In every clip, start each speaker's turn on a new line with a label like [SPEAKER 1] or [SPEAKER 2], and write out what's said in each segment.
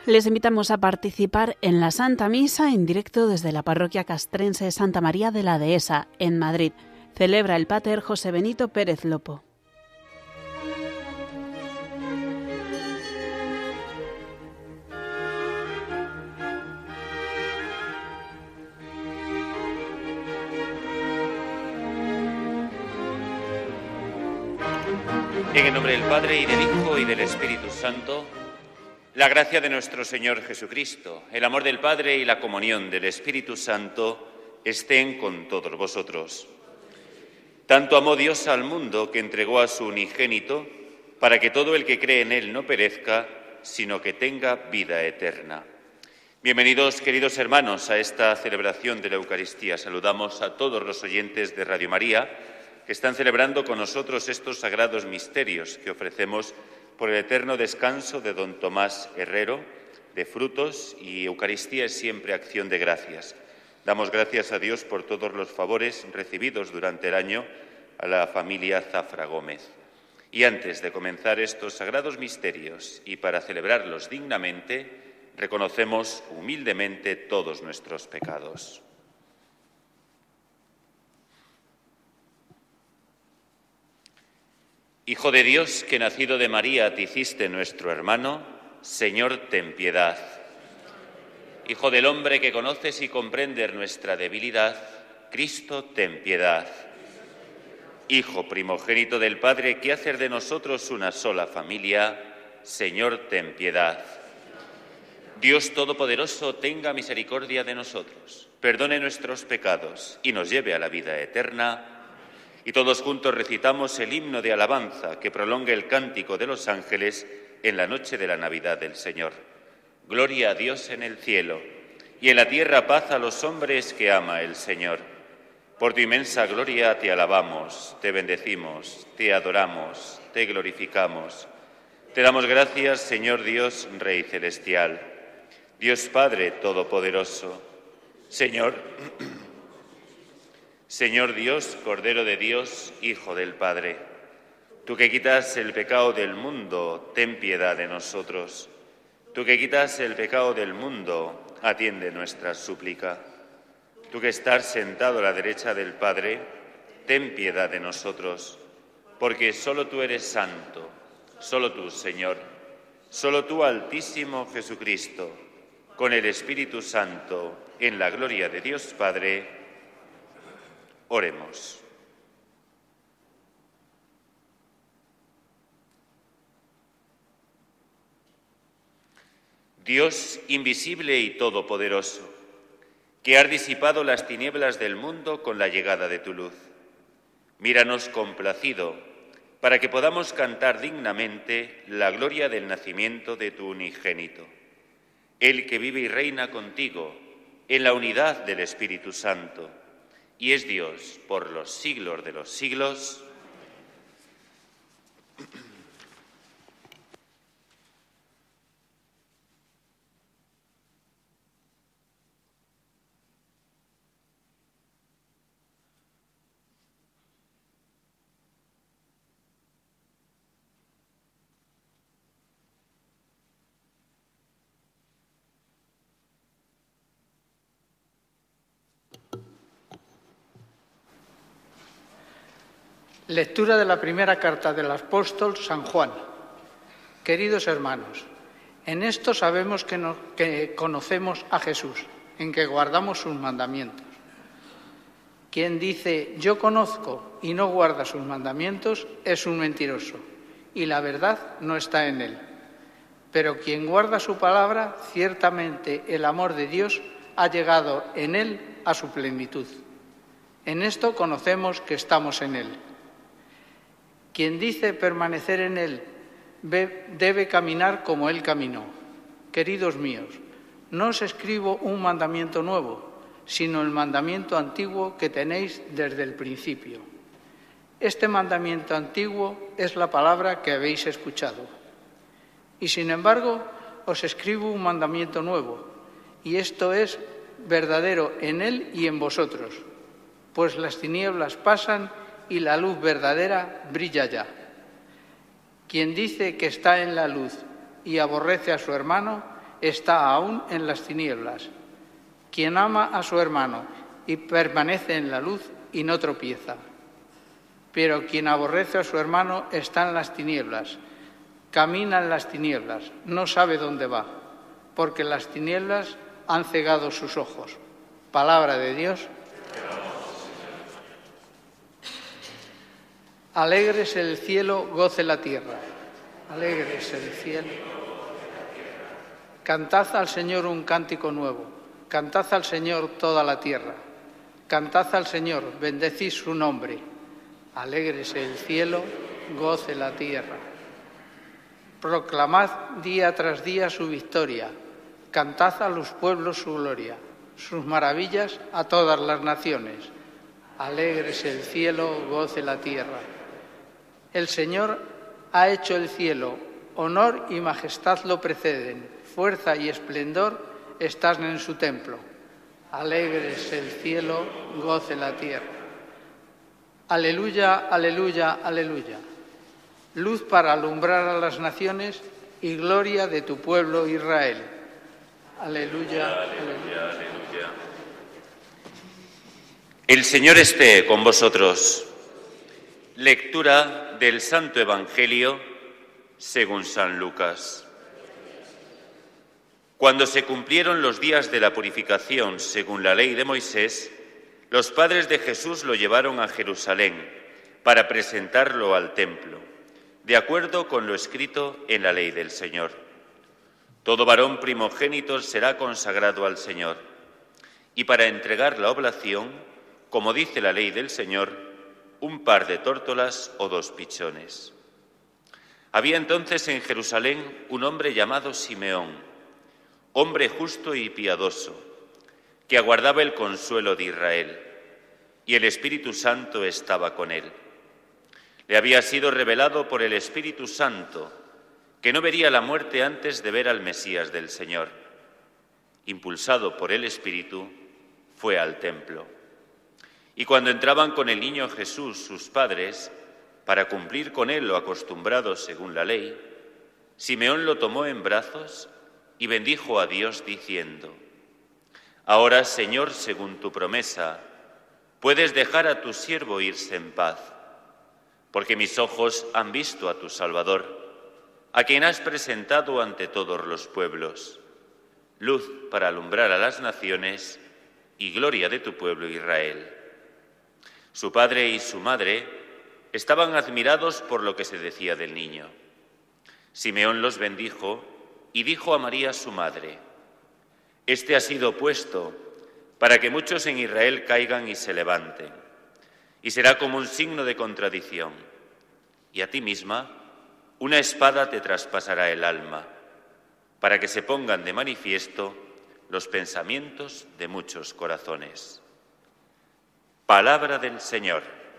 [SPEAKER 1] Les invitamos a participar en la Santa Misa en directo desde la parroquia castrense de Santa María de la Dehesa, en Madrid. Celebra el Pater José Benito Pérez Lopo.
[SPEAKER 2] En el nombre del Padre, y del Hijo, y del Espíritu Santo, la gracia de nuestro Señor Jesucristo, el amor del Padre y la comunión del Espíritu Santo estén con todos vosotros. Tanto amó Dios al mundo que entregó a su unigénito para que todo el que cree en Él no perezca, sino que tenga vida eterna. Bienvenidos, queridos hermanos, a esta celebración de la Eucaristía. Saludamos a todos los oyentes de Radio María que están celebrando con nosotros estos sagrados misterios que ofrecemos por el eterno descanso de don Tomás Herrero, de frutos, y Eucaristía es siempre acción de gracias. Damos gracias a Dios por todos los favores recibidos durante el año a la familia Zafra Gómez. Y antes de comenzar estos sagrados misterios y para celebrarlos dignamente, reconocemos humildemente todos nuestros pecados. Hijo de Dios, que nacido de María te hiciste nuestro hermano, Señor, ten piedad. Hijo del hombre que conoces y comprendes nuestra debilidad, Cristo, ten piedad. Hijo primogénito del Padre, que haces de nosotros una sola familia, Señor, ten piedad. Dios Todopoderoso, tenga misericordia de nosotros, perdone nuestros pecados y nos lleve a la vida eterna. Y todos juntos recitamos el himno de alabanza que prolonga el cántico de los ángeles en la noche de la Navidad del Señor. Gloria a Dios en el cielo, y en la tierra paz a los hombres que ama el Señor. Por tu inmensa gloria te alabamos, te bendecimos, te adoramos, te glorificamos. Te damos gracias, Señor Dios, Rey celestial, Dios Padre Todopoderoso, Señor Dios, Cordero de Dios, Hijo del Padre, tú que quitas el pecado del mundo, ten piedad de nosotros. Tú que quitas el pecado del mundo, atiende nuestra súplica. Tú que estás sentado a la derecha del Padre, ten piedad de nosotros, porque solo tú eres santo, solo tú, Señor, solo tú, Altísimo Jesucristo, con el Espíritu Santo, en la gloria de Dios Padre. Oremos. Dios invisible y todopoderoso, que has disipado las tinieblas del mundo con la llegada de tu luz, míranos complacido para que podamos cantar dignamente la gloria del nacimiento de tu unigénito, Él que vive y reina contigo en la unidad del Espíritu Santo, y es Dios por los siglos de los siglos.
[SPEAKER 3] Lectura de la primera carta del apóstol San Juan. Queridos hermanos, en esto sabemos que conocemos a Jesús, en que guardamos sus mandamientos. Quien dice, yo conozco y no guarda sus mandamientos, es un mentiroso, y la verdad no está en él. Pero quien guarda su palabra, ciertamente el amor de Dios ha llegado en él a su plenitud. En esto conocemos que estamos en él. Quien dice permanecer en él debe caminar como él caminó. Queridos míos, no os escribo un mandamiento nuevo, sino el mandamiento antiguo que tenéis desde el principio. Este mandamiento antiguo es la palabra que habéis escuchado. Y sin embargo, os escribo un mandamiento nuevo, y esto es verdadero en él y en vosotros, pues las tinieblas pasan y la luz verdadera brilla ya. Quien dice que está en la luz y aborrece a su hermano está aún en las tinieblas. Quien ama a su hermano y permanece en la luz y no tropieza. Pero quien aborrece a su hermano está en las tinieblas, camina en las tinieblas, no sabe dónde va, porque las tinieblas han cegado sus ojos. Palabra de Dios. Alégrese el cielo, goce la tierra. Alégrese el cielo. Cantad al Señor un cántico nuevo. Cantad al Señor toda la tierra. Cantad al Señor, bendecid su nombre. Alégrese el cielo, goce la tierra. Proclamad día tras día su victoria. Cantad a los pueblos su gloria, sus maravillas a todas las naciones. Alégrese el cielo, goce la tierra. El Señor ha hecho el cielo, honor y majestad lo preceden, fuerza y esplendor están en su templo. Alégrese el cielo, goce la tierra. Aleluya, aleluya, aleluya. Luz para alumbrar a las naciones y gloria de tu pueblo Israel. Aleluya, aleluya, aleluya.
[SPEAKER 2] El Señor esté con vosotros. Lectura del Santo Evangelio según San Lucas. Cuando se cumplieron los días de la purificación según la ley de Moisés, los padres de Jesús lo llevaron a Jerusalén para presentarlo al templo, de acuerdo con lo escrito en la ley del Señor. Todo varón primogénito será consagrado al Señor, y para entregar la oblación, como dice la ley del Señor, un par de tórtolas o 2 pichones. Había entonces en Jerusalén un hombre llamado Simeón, hombre justo y piadoso, que aguardaba el consuelo de Israel, y el Espíritu Santo estaba con él. Le había sido revelado por el Espíritu Santo que no vería la muerte antes de ver al Mesías del Señor. Impulsado por el Espíritu, fue al templo. Y cuando entraban con el niño Jesús sus padres, para cumplir con él lo acostumbrado según la ley, Simeón lo tomó en brazos y bendijo a Dios diciendo: Ahora, Señor, según tu promesa, puedes dejar a tu siervo irse en paz, porque mis ojos han visto a tu Salvador, a quien has presentado ante todos los pueblos, luz para alumbrar a las naciones y gloria de tu pueblo Israel. Su padre y su madre estaban admirados por lo que se decía del niño. Simeón los bendijo y dijo a María su madre: Este ha sido puesto para que muchos en Israel caigan y se levanten, y será como un signo de contradicción. Y a ti misma una espada te traspasará el alma, para que se pongan de manifiesto los pensamientos de muchos corazones. Palabra del Señor.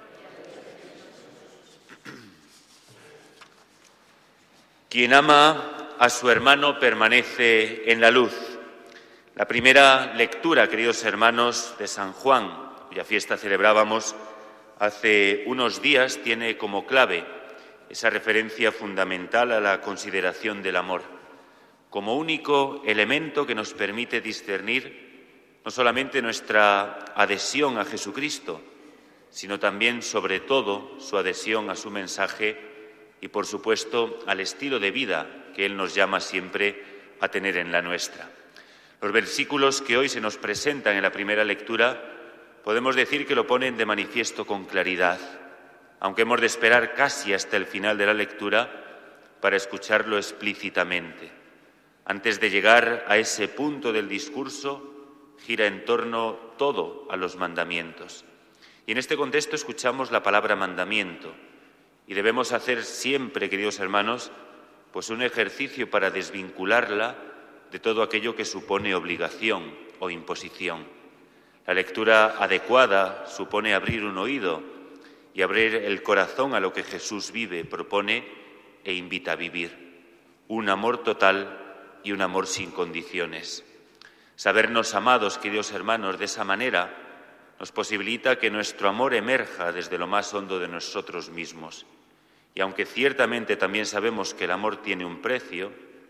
[SPEAKER 2] Quien ama a su hermano permanece en la luz. La primera lectura, queridos hermanos, de San Juan, cuya fiesta celebrábamos hace unos días, tiene como clave esa referencia fundamental a la consideración del amor, como único elemento que nos permite discernir no solamente nuestra adhesión a Jesucristo, sino también, sobre todo, su adhesión a su mensaje y, por supuesto, al estilo de vida que Él nos llama siempre a tener en la nuestra. Los versículos que hoy se nos presentan en la primera lectura podemos decir que lo ponen de manifiesto con claridad, aunque hemos de esperar casi hasta el final de la lectura para escucharlo explícitamente. Antes de llegar a ese punto del discurso, gira en torno todo a los mandamientos. Y en este contexto escuchamos la palabra mandamiento y debemos hacer siempre, queridos hermanos, pues un ejercicio para desvincularla de todo aquello que supone obligación o imposición. La lectura adecuada supone abrir un oído y abrir el corazón a lo que Jesús vive, propone e invita a vivir. Un amor total y un amor sin condiciones. Sabernos amados, queridos hermanos, de esa manera nos posibilita que nuestro amor emerja desde lo más hondo de nosotros mismos. Y aunque ciertamente también sabemos que el amor tiene un precio,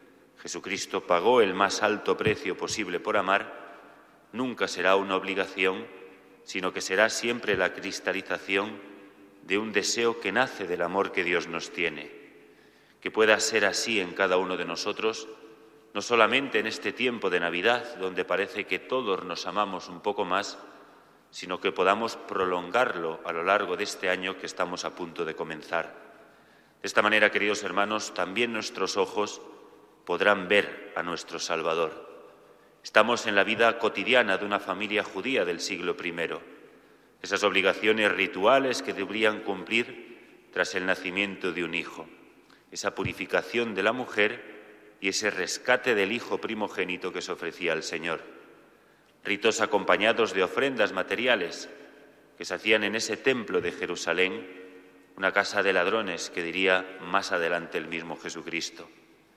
[SPEAKER 2] Jesucristo pagó el más alto precio posible por amar, nunca será una obligación, sino que será siempre la cristalización de un deseo que nace del amor que Dios nos tiene. Que pueda ser así en cada uno de nosotros, no solamente en este tiempo de Navidad, donde parece que todos nos amamos un poco más, sino que podamos prolongarlo a lo largo de este año que estamos a punto de comenzar. De esta manera, queridos hermanos, también nuestros ojos podrán ver a nuestro Salvador. Estamos en la vida cotidiana de una familia judía del siglo I. Esas obligaciones rituales que deberían cumplir tras el nacimiento de un hijo, esa purificación de la mujer y ese rescate del hijo primogénito que se ofrecía al Señor. Ritos acompañados de ofrendas materiales que se hacían en ese templo de Jerusalén, una casa de ladrones que diría más adelante el mismo Jesucristo.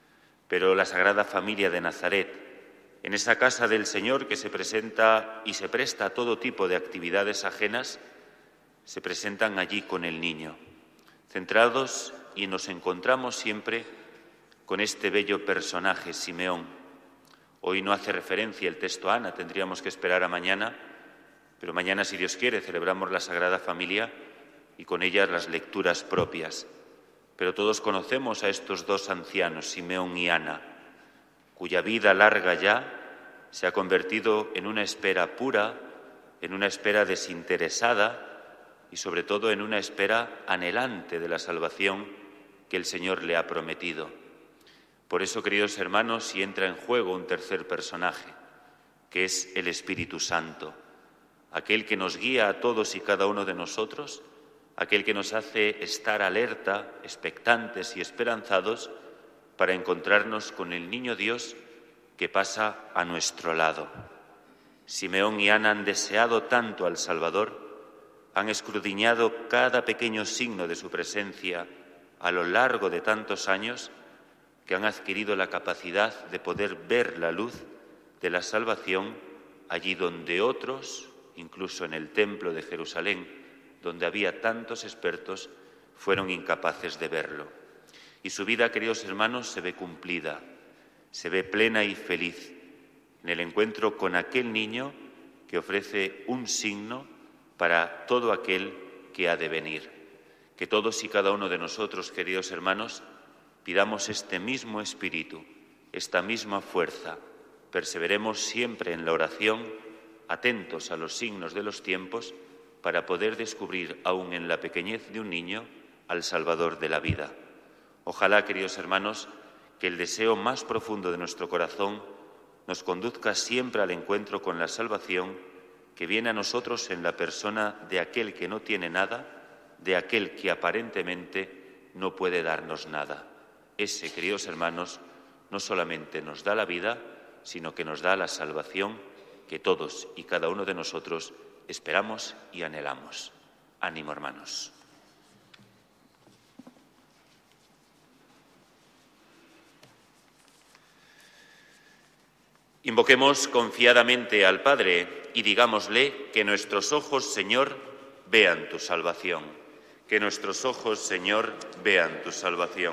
[SPEAKER 2] Pero la Sagrada Familia de Nazaret, en esa casa del Señor que se presenta y se presta a todo tipo de actividades ajenas, se presentan allí con el niño, centrados, y nos encontramos siempre con este bello personaje, Simeón. Hoy no hace referencia el texto a Ana, tendríamos que esperar a mañana, pero mañana, si Dios quiere, celebramos la Sagrada Familia y con ellas las lecturas propias. Pero todos conocemos a estos dos ancianos, Simeón y Ana, cuya vida larga ya se ha convertido en una espera pura, en una espera desinteresada y sobre todo en una espera anhelante de la salvación que el Señor le ha prometido. Por eso, queridos hermanos, si entra en juego un tercer personaje, que es el Espíritu Santo, aquel que nos guía a todos y cada uno de nosotros, aquel que nos hace estar alerta, expectantes y esperanzados para encontrarnos con el Niño Dios que pasa a nuestro lado. Simeón y Ana han deseado tanto al Salvador, han escudriñado cada pequeño signo de su presencia a lo largo de tantos años, que han adquirido la capacidad de poder ver la luz de la salvación allí donde otros, incluso en el templo de Jerusalén, donde había tantos expertos, fueron incapaces de verlo. Y su vida, queridos hermanos, se ve cumplida, se ve plena y feliz en el encuentro con aquel niño que ofrece un signo para todo aquel que ha de venir. Que todos y cada uno de nosotros, queridos hermanos, pidamos este mismo espíritu, esta misma fuerza, perseveremos siempre en la oración, atentos a los signos de los tiempos, para poder descubrir, aún en la pequeñez de un niño, al Salvador de la vida. Ojalá, queridos hermanos, que el deseo más profundo de nuestro corazón nos conduzca siempre al encuentro con la salvación que viene a nosotros en la persona de aquel que no tiene nada, de aquel que aparentemente no puede darnos nada. Ese, queridos hermanos, no solamente nos da la vida, sino que nos da la salvación que todos y cada uno de nosotros esperamos y anhelamos. Ánimo, hermanos. Invoquemos confiadamente al Padre y digámosle que nuestros ojos, Señor, vean tu salvación. Que nuestros ojos, Señor, vean tu salvación.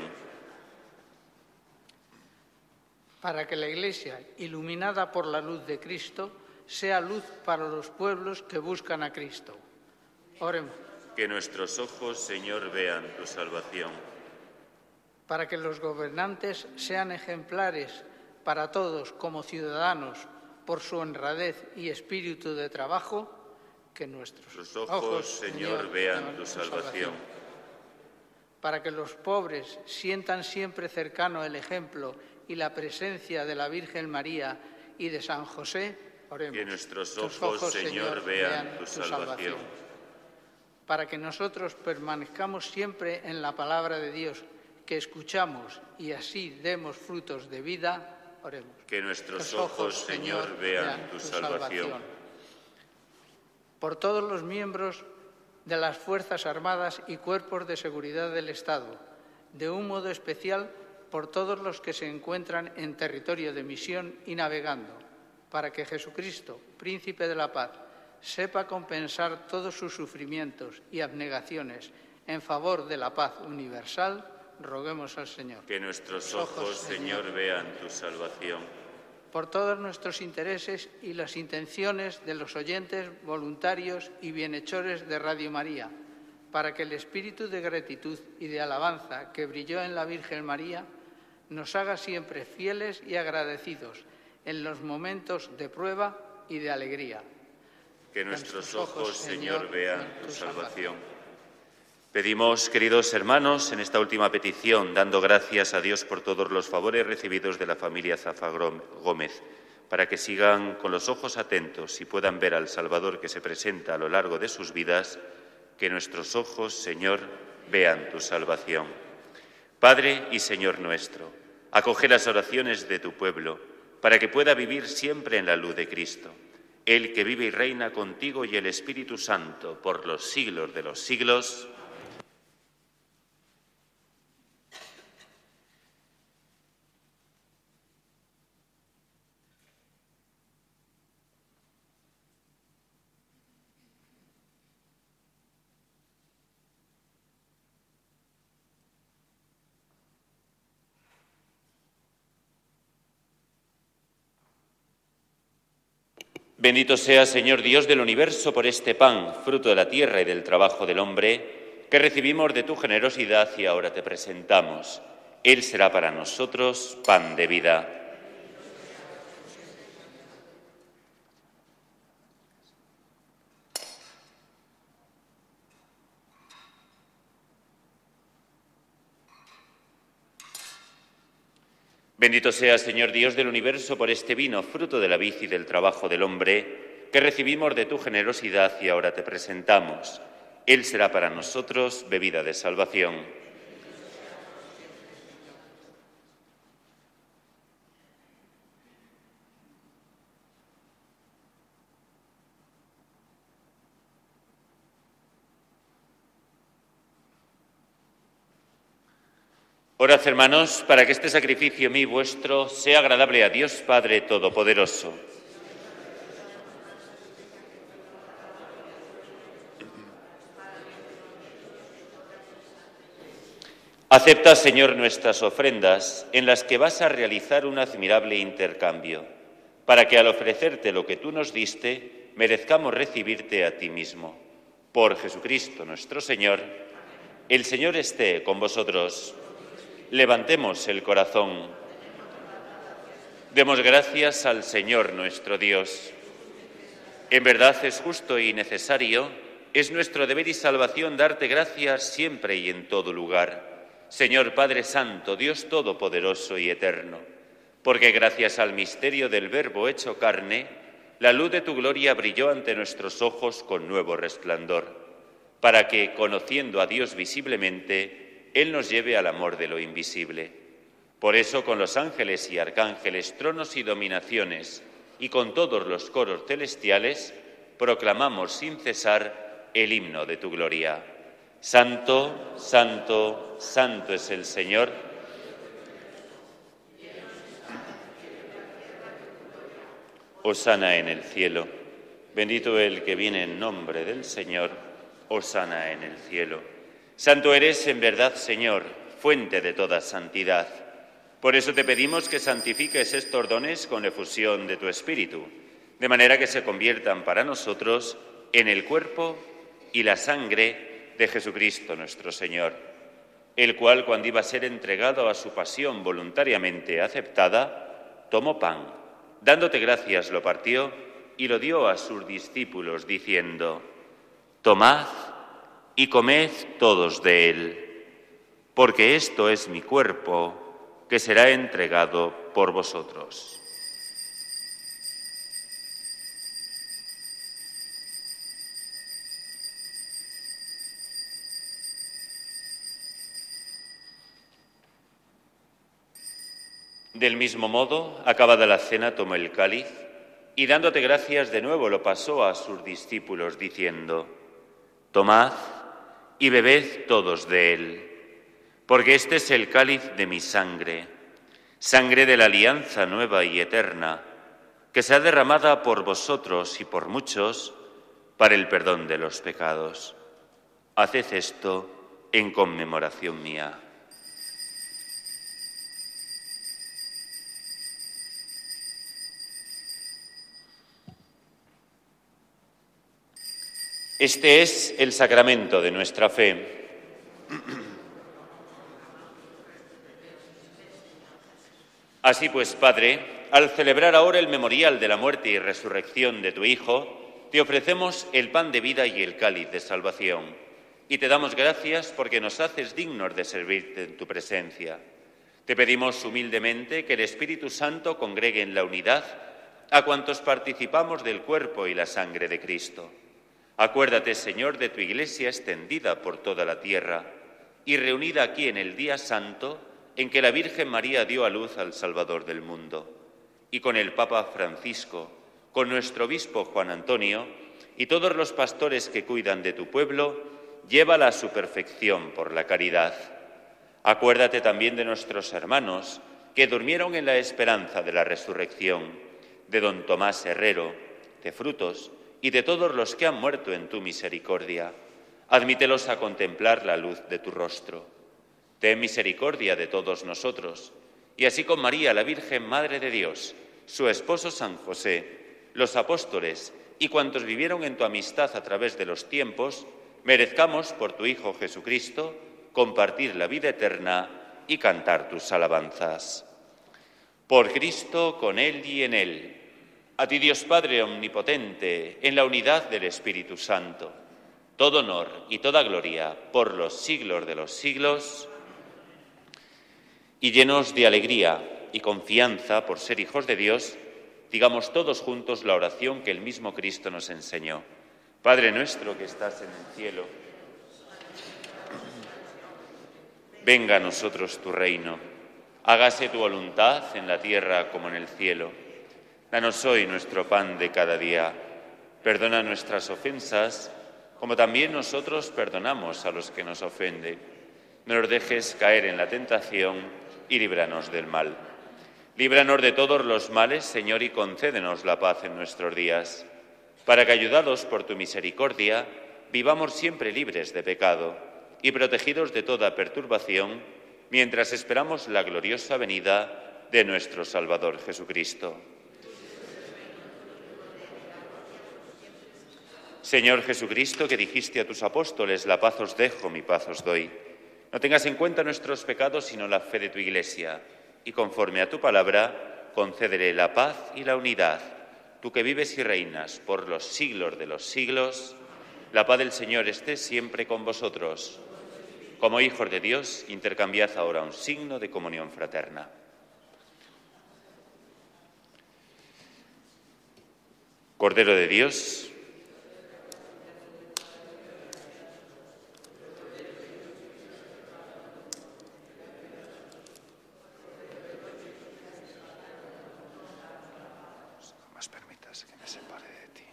[SPEAKER 3] Para que la Iglesia, iluminada por la luz de Cristo, sea luz para los pueblos que buscan a Cristo. Oremos.
[SPEAKER 2] Que nuestros ojos, Señor, vean tu salvación.
[SPEAKER 3] Para que los gobernantes sean ejemplares para todos como ciudadanos por su honradez y espíritu de trabajo, que nuestros
[SPEAKER 2] ojos, Señor, vean tu salvación.
[SPEAKER 3] Para que los pobres sientan siempre cercano el ejemplo y la presencia de la Virgen María y de San José, oremos.
[SPEAKER 2] Que nuestros ojos, Señor, vean tu salvación.
[SPEAKER 3] Para que nosotros permanezcamos siempre en la palabra de Dios, que escuchamos y así demos frutos de vida, oremos.
[SPEAKER 2] Que nuestros ojos, Señor, vean tu salvación.
[SPEAKER 3] Por todos los miembros de las Fuerzas Armadas y Cuerpos de Seguridad del Estado, de un modo especial por todos los que se encuentran en territorio de misión y navegando, para que Jesucristo, Príncipe de la Paz, sepa compensar todos sus sufrimientos y abnegaciones en favor de la paz universal, roguemos al Señor.
[SPEAKER 2] Que nuestros ojos, Señor, vean tu salvación.
[SPEAKER 3] Por todos nuestros intereses y las intenciones de los oyentes, voluntarios y bienhechores de Radio María, para que el espíritu de gratitud y de alabanza que brilló en la Virgen María nos haga siempre fieles y agradecidos en los momentos de prueba y de alegría.
[SPEAKER 2] Que nuestros ojos, Señor, vean tu salvación. Pedimos, queridos hermanos, en esta última petición, dando gracias a Dios por todos los favores recibidos de la familia Zafa Gómez, para que sigan con los ojos atentos y puedan ver al Salvador que se presenta a lo largo de sus vidas, que nuestros ojos, Señor, vean tu salvación. Padre y Señor nuestro, acoge las oraciones de tu pueblo, para que pueda vivir siempre en la luz de Cristo, Él que vive y reina contigo y el Espíritu Santo por los siglos de los siglos. Bendito sea, Señor Dios del universo, por este pan, fruto de la tierra y del trabajo del hombre, que recibimos de tu generosidad y ahora te presentamos. Él será para nosotros pan de vida. Bendito sea, Señor Dios del universo, por este vino, fruto de la vid y del trabajo del hombre, que recibimos de tu generosidad y ahora te presentamos. Él será para nosotros bebida de salvación. Orad, hermanos, para que este sacrificio mío y vuestro sea agradable a Dios Padre Todopoderoso. Acepta, Señor, nuestras ofrendas, en las que vas a realizar un admirable intercambio, para que al ofrecerte lo que tú nos diste, merezcamos recibirte a ti mismo. Por Jesucristo nuestro Señor. El Señor esté con vosotros. Levantemos el corazón. Demos gracias al Señor nuestro Dios. En verdad es justo y necesario, es nuestro deber y salvación darte gracias siempre y en todo lugar. Señor Padre Santo, Dios Todopoderoso y Eterno, porque gracias al misterio del Verbo hecho carne, la luz de tu gloria brilló ante nuestros ojos con nuevo resplandor, para que, conociendo a Dios visiblemente, Él nos lleve al amor de lo invisible. Por eso, con los ángeles y arcángeles, tronos y dominaciones, y con todos los coros celestiales, proclamamos sin cesar el himno de tu gloria. Santo, santo, santo es el Señor. Hosana en el cielo. Bendito el que viene en nombre del Señor. Hosana en el cielo. Santo eres en verdad, Señor, fuente de toda santidad. Por eso te pedimos que santifiques estos dones con la efusión de tu Espíritu, de manera que se conviertan para nosotros en el cuerpo y la sangre de Jesucristo nuestro Señor, el cual, cuando iba a ser entregado a su pasión voluntariamente aceptada, tomó pan, dándote gracias lo partió y lo dio a sus discípulos, diciendo: Tomad y comed todos de él, porque esto es mi cuerpo, que será entregado por vosotros. Del mismo modo, acabada la cena, tomó el cáliz y, dándote gracias de nuevo, lo pasó a sus discípulos, diciendo: Tomad y bebed todos de él, porque este es el cáliz de mi sangre, sangre de la alianza nueva y eterna, que será derramada por vosotros y por muchos para el perdón de los pecados. Haced esto en conmemoración mía. Este es el sacramento de nuestra fe. Así pues, Padre, al celebrar ahora el memorial de la muerte y resurrección de tu Hijo, te ofrecemos el pan de vida y el cáliz de salvación, y te damos gracias porque nos haces dignos de servirte en tu presencia. Te pedimos humildemente que el Espíritu Santo congregue en la unidad a cuantos participamos del cuerpo y la sangre de Cristo. Acuérdate, Señor, de tu Iglesia extendida por toda la tierra y reunida aquí en el día santo en que la Virgen María dio a luz al Salvador del mundo. Y con el Papa Francisco, con nuestro obispo Juan Antonio y todos los pastores que cuidan de tu pueblo, llévala a su perfección por la caridad. Acuérdate también de nuestros hermanos que durmieron en la esperanza de la resurrección, de don Tomás Herrero, de Frutos y de todos los que han muerto en tu misericordia. Admítelos a contemplar la luz de tu rostro. Ten misericordia de todos nosotros, y así con María, la Virgen Madre de Dios, su esposo San José, los apóstoles y cuantos vivieron en tu amistad a través de los tiempos, merezcamos por tu Hijo Jesucristo compartir la vida eterna y cantar tus alabanzas. Por Cristo, con Él y en Él, a ti Dios Padre omnipotente, en la unidad del Espíritu Santo, todo honor y toda gloria por los siglos de los siglos. Y llenos de alegría y confianza por ser hijos de Dios, digamos todos juntos la oración que el mismo Cristo nos enseñó. Padre nuestro que estás en el cielo, venga a nosotros tu reino, hágase tu voluntad en la tierra como en el cielo. Danos hoy nuestro pan de cada día. Perdona nuestras ofensas, como también nosotros perdonamos a los que nos ofenden. No nos dejes caer en la tentación y líbranos del mal. Líbranos de todos los males, Señor, y concédenos la paz en nuestros días, para que, ayudados por tu misericordia, vivamos siempre libres de pecado y protegidos de toda perturbación, mientras esperamos la gloriosa venida de nuestro Salvador Jesucristo. Señor Jesucristo, que dijiste a tus apóstoles, la paz os dejo, mi paz os doy. No tengas en cuenta nuestros pecados, sino la fe de tu Iglesia, y conforme a tu palabra, concédele la paz y la unidad. Tú que vives y reinas por los siglos de los siglos, la paz del Señor esté siempre con vosotros. Como hijos de Dios, intercambiad ahora un signo de comunión fraterna. Cordero de Dios, que me separe de ti.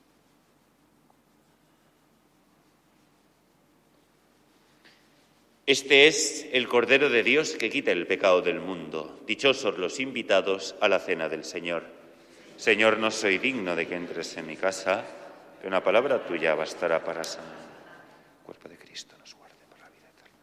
[SPEAKER 2] Este es el Cordero de Dios que quita el pecado del mundo. Dichosos los invitados a la cena del Señor. Señor, no soy digno de que entres en mi casa, pero una palabra tuya bastará para sanar. El cuerpo de Cristo nos guarde por la vida eterna.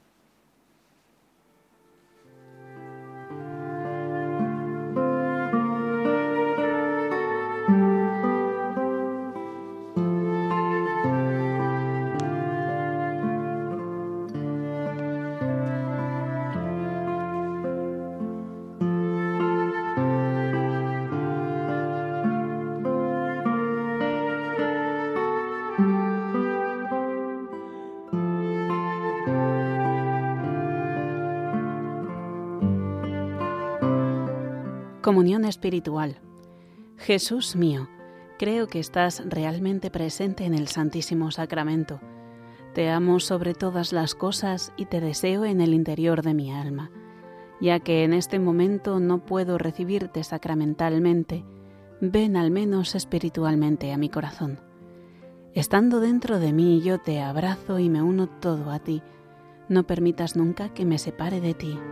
[SPEAKER 1] Comunión espiritual. Jesús mío, creo que estás realmente presente en el Santísimo Sacramento. Te amo sobre todas las cosas y te deseo en el interior de mi alma. Ya que en este momento no puedo recibirte sacramentalmente, ven al menos espiritualmente a mi corazón. Estando dentro de mí, yo te abrazo y me uno todo a ti. No permitas nunca que me separe de ti.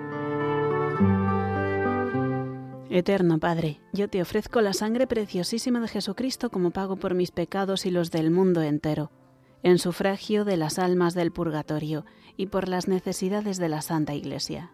[SPEAKER 1] Eterno Padre, yo te ofrezco la sangre preciosísima de Jesucristo como pago por mis pecados y los del mundo entero, en sufragio de las almas del purgatorio y por las necesidades de la Santa Iglesia.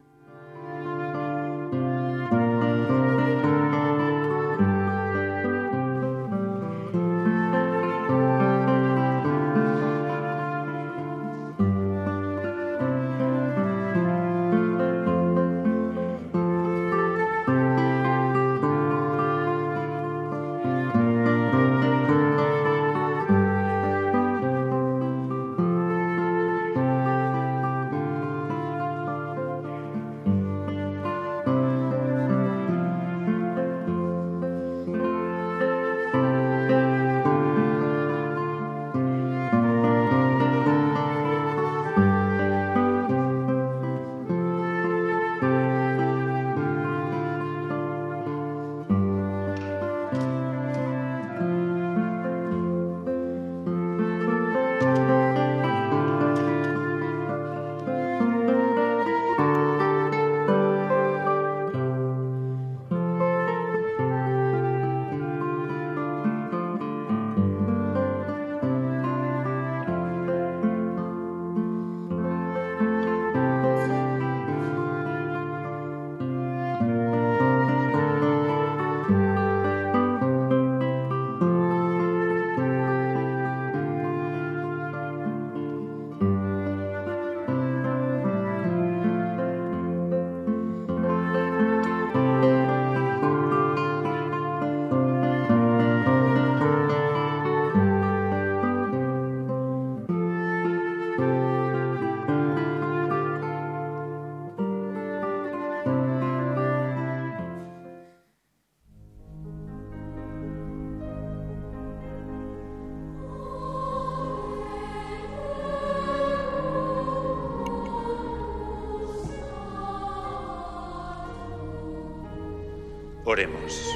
[SPEAKER 2] Oremos.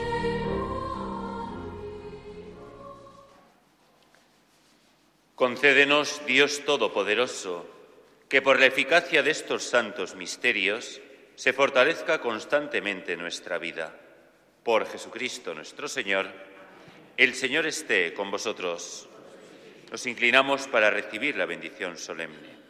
[SPEAKER 2] Concédenos, Dios Todopoderoso, que por la eficacia de estos santos misterios se fortalezca constantemente nuestra vida. Por Jesucristo nuestro Señor. El Señor esté con vosotros. Nos inclinamos para recibir la bendición solemne.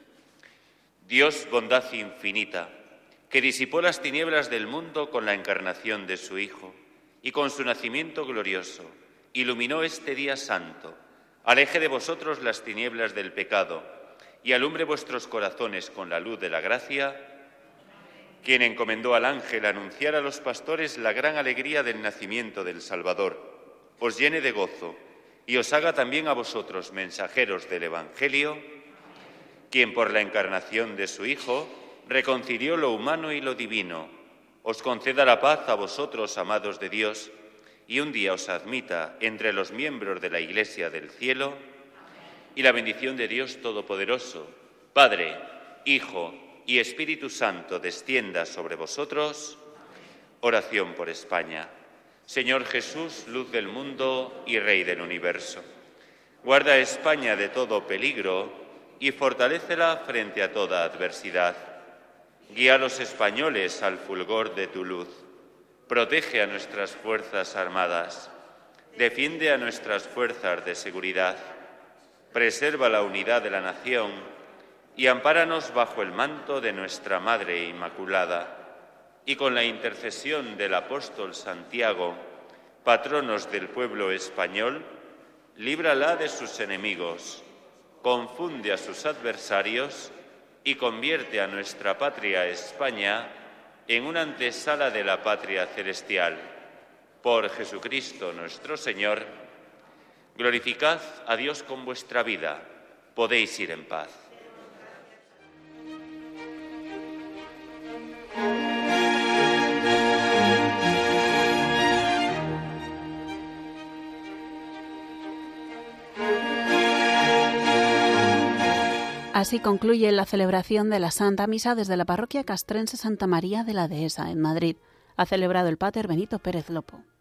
[SPEAKER 2] Dios, bondad infinita, que disipó las tinieblas del mundo con la encarnación de su Hijo y con su nacimiento glorioso, iluminó este día santo. Aleje de vosotros las tinieblas del pecado y alumbre vuestros corazones con la luz de la gracia, quien encomendó al ángel anunciar a los pastores la gran alegría del nacimiento del Salvador, os llene de gozo y os haga también a vosotros mensajeros del Evangelio, quien por la encarnación de su Hijo reconcilió lo humano y lo divino, os conceda la paz a vosotros, amados de Dios, y un día os admita entre los miembros de la Iglesia del cielo, y la bendición de Dios Todopoderoso, Padre, Hijo y Espíritu Santo descienda sobre vosotros. Oración por España. Señor Jesús, luz del mundo y Rey del universo, guarda a España de todo peligro y fortalécela frente a toda adversidad. Guía a los españoles al fulgor de tu luz. Protege a nuestras Fuerzas Armadas, defiende a nuestras fuerzas de seguridad, preserva la unidad de la nación y ampáranos bajo el manto de nuestra Madre Inmaculada, y con la intercesión del apóstol Santiago, patronos del pueblo español, líbrala de sus enemigos, confunde a sus adversarios y convierte a nuestra patria España en una antesala de la patria celestial. Por Jesucristo nuestro Señor. Glorificad a Dios con vuestra vida. Podéis ir en paz.
[SPEAKER 1] Así concluye la celebración de la Santa Misa desde la parroquia castrense Santa María de la Dehesa, en Madrid. Ha celebrado el Pater Benito Pérez Lopo.